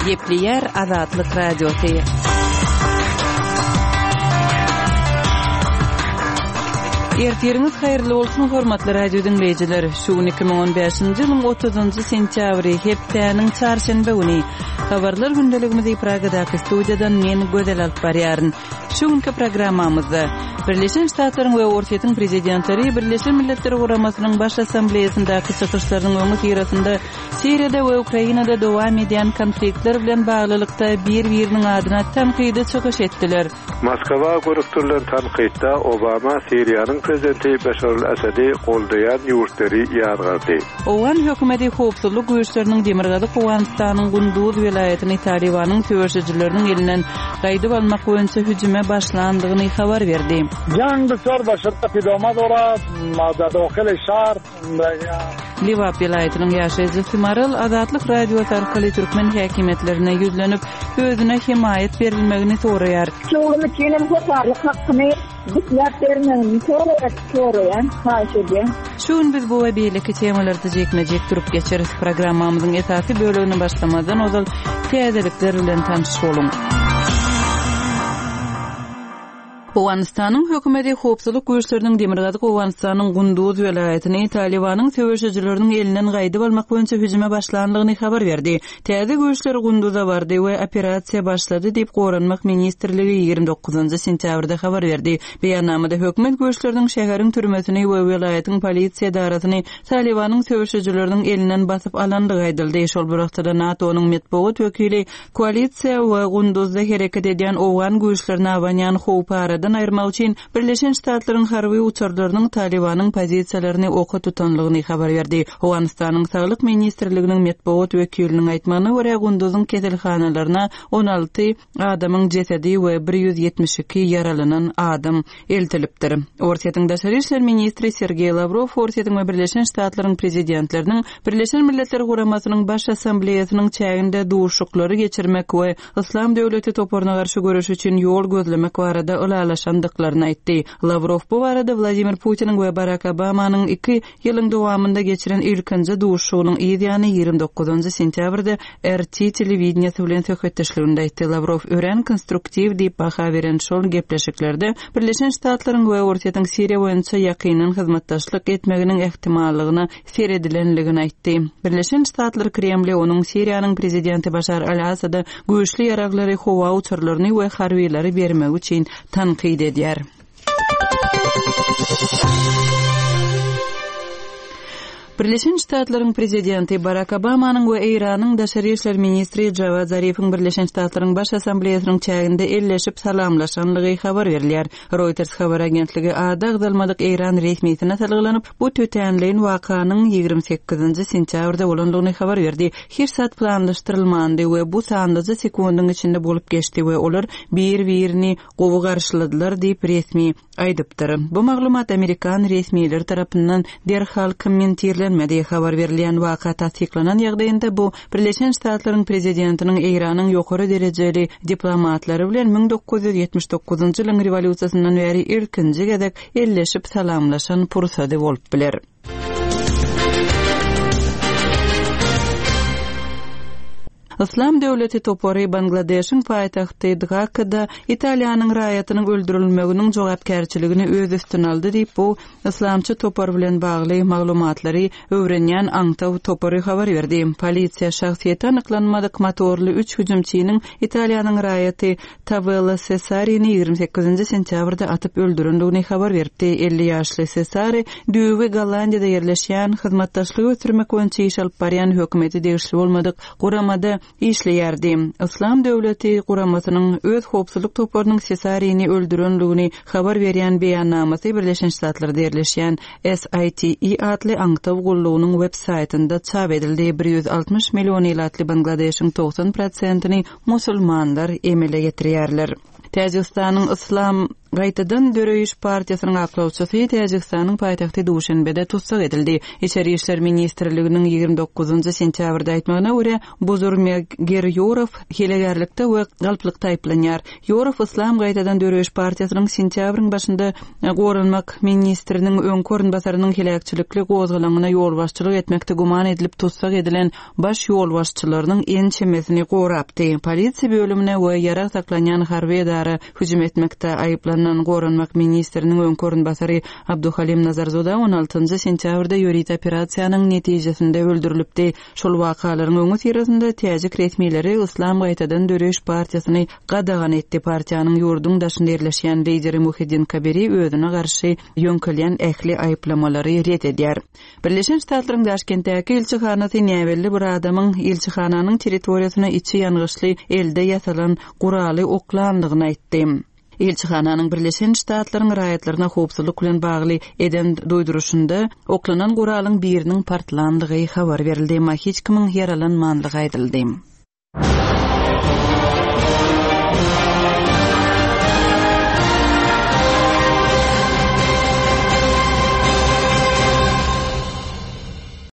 Gepleyer Azatlyk Radiosu. Ertiriniz hayırlı olsun hormatly radio dinleyijiler. Şu 2015-nji ýylyň 30-njy sentýabry hepdeniň çarşamba güni habarlar gündeligimizi Pragadaky studiýadan men Gödel alyp barýaryn. Şu günkü programmamyzda Birleşen Ştatlaryň we Orta prezidentleri Birleşen Milletler Guramasynyň baş assambleýasyndaky çykyşlaryň öňü ýerinde Siriýada we Ukrainada dowam edýän konfliktler bilen baglylykda bir-biriniň adyna tanqydy çykyş etdiler. Moskwa görükdirilen tanqytda Obama Siriýanyň prezidenti Beşar el-Asady goldaýan ýurtları ýargardy. Owan hökümeti howpsuzlyk güýçleriniň Demirgazy Owganystanyň Gunduz welaýatyny Talibanyň töweşijileriniň elinden gaýdyp almak boýunça hüjüme başlandygyny habar berdi. جنگ بسیار به شدت ادامه دارد در داخل شهر. Liwap welaýatynyň ýaşaýjy Fimaril Azatlyk radiosu arkaly türkmen häkimetlerine ýüzlenip özüne himayet berilmegini soraýar. Şoňmy kinim hoparlyk hakkyny bizler bermegini soraýan haýşedy. Şuň biz bu we beýleki temalarda jekmejek turup geçeriz. Programmamyzyň esasy bölümini başlamadan ozal täzelikler bilen tanışyp boluň. Owganystanyň hökümeti howpsuzlyk güýçleriniň Demirgazy Owganystanyň Gunduz welaýatyny Talibanyň töweşijileriniň elinden gaýdyp almak boýunça hüjüme başlandygyny habar berdi. Täze güýçler Gunduzda bardy we operasiýa başlady diýip Goranmak ministrligi 29-njy sentýabrda habar berdi. Beýannamada hökümet güýçleriniň şäheriň türmesini we welaýatyň polisiýa daratyny Talibanyň töweşijileriniň elinden basyp alandygy aýdyldy. Şol wagtda NATO-nyň medeniýet wekili koalisiýa we Gunduzda hereket edýän owgan güýçlerini awanýan howpara ayırmak için Birleşen Ştatlaryň harby uçarlarynyň Talibanyň pozisiýalaryny oka tutanlygyny habar berdi. Owganystanyň Saglyk ministrliginiň medeniýet wekiliniň aýtmagyna görä Gunduzyň keselhanalaryna 16 adamyň jesedi we 172 yaralanan adam eltilipdir. Ortaýatyň daşary işler ministri Sergey Lavrov Ortaýatyň we Birleşen Ştatlaryň prezidentleriniň Birleşen Milletler Guramasynyň baş assambleýasynyň çäginde duşuklary geçirmek we İslam döwleti toparyna garşy görüş üçin ýol gözlemek barada laşandyklaryny aýtdy. Lavrov bu barada Vladimir Putiniň we Barack Obamanyň 2 ýylyň dowamynda geçiren ilkinji duşugynyň ýygyny 29-njy sentýabrda RT telewizionyasy bilen söhbetdeşliginde aýtdy. Lavrov ören konstruktiv diýip baha beren şol gepleşiklerde Birleşen Ştatlaryň we Ortaýatyň Siriýa boýunça ýakynyn hyzmatdaşlyk etmeginiň ähtimallygyny seredilenligini aýtdy. Birleşen Ştatlar Kremli onuň Siriýanyň prezidenti Başar el-Asada güýçli ýaraklary howa uçurlaryny we harbiýlary bermek üçin tanqid edýär. Birleşen Ştatlaryň prezidenti Barack Obamanyň we Iranyň daşary işler ministri Javad Zarifiň Birleşen Ştatlaryň baş assambleýasynyň çäginde elleşip salamlaşanlygy habar berilýär. Reuters habar agentligi adagdalmadyk Iran resmiýetine talgylanyp bu tötenliň wakanyň 28-nji sentýabrda bolandygyny habar berdi. Her saat planlaşdyrylmandy we bu sandyjy sekundyň içinde bolup geçdi we olar bir-birini gowy garşyladylar diýip resmi aýdypdyr. Bu maglumat Amerikan resmiýetleri tarapyndan derhal kommentirler diye haber verilen waka tasdiklanan ýagdaýynda bu Birleşen Ştatlaryň prezidentiniň Iranyň ýokary derejeli diplomatlary bilen 1979-njy ýylyň rewolýusiýasyndan beri ilkinji gezek elleşip salamlaşan pursady bolup biler. İslam döwleti topary Bangladeşiň paýtagty Dhakada Italiýanyň raýatynyň öldürilmeginiň jogapkärçiligini öz üstüne aldy diýip bu islamçy topar bilen bagly maglumatlary öwrenýän Aňtaw topary habar berdi. Polisiýa şahsiýeti anyklanmadyk motorly 3 hüjümçiniň Italiýanyň raýaty Tavella Cesarini 28-nji sentýabrda atyp öldürendigini habar berdi. 50 ýaşly Cesari Düwe Gollandiýada ýerleşýän hyzmatdaşlygy ötürmek boýunça iş alyp barýan hökümeti degişli bolmadyk guramada işleýärdi. İslam döwleti guramasynyň öz howpsuzlyk toparynyň Cesarini öldürenligini habar berýän beýannamasy Birleşen Ştatlarda ýerleşýän SITE adly Aňtaw gullugynyň web saýtynda çap edildi. 160 million ýylatly Bangladeşiň 90%-ni musulmanlar emele getirýärler. Täjikistanyň Islam Gaýtadan Döreýiş partiýasynyň aklawçysy Täjikistanyň paýtagty Duşanbede tutsak edildi. İçeri işler ministrliginiň 29 sentýabrda aýtmagyna görä, Buzurmagir Ýorow hilegerlikde we galplykda aýplanýar. Ýorow Islam Gaýtadan Döreýiş partiýasynyň sentýabryň başynda Gorunmak ministriniň öňkörün basarynyň hilegçilikli gozgalagyna ýol başçylyk etmekde guman edilip tutsak edilen baş ýol başçylarynyň en çemesini gorapdy. Polisiýa bölümine we ýarak saklanýan harby edara hüjüm etmekde aýplanan Gorunmak ministriniň öňkörün basary Abduhalim Nazarzoda 16 sentýabrda ýörit operasiýanyň netijesinde öldürilipdi. Şol wakalaryň öňü tirasynda täjik resmileri Islam Gaýtadan Döreýiş partiýasyny gadagan etdi. Partiýanyň ýurdun daşynda ýerleşýän lideri Muhiddin Kabiri özüne garşy ýönkelen ähli aýplamalary ret edýär. Birleşen Ştatlaryň Daşkentdäki elçihanasy näwelli bir adamyň elçihananyň territoriýasyna içi ýangyşly elde ýasalan guraly oklandygyny aýtdy. Elçihananyň Birleşen Ştatlaryň raýatlaryna howpsuzlyk bilen bagly eden doýduruşynda oklanan guralyň biriniň partlandygy habar berildi. Hiç kimiň yaralanmandygy aýdyldy.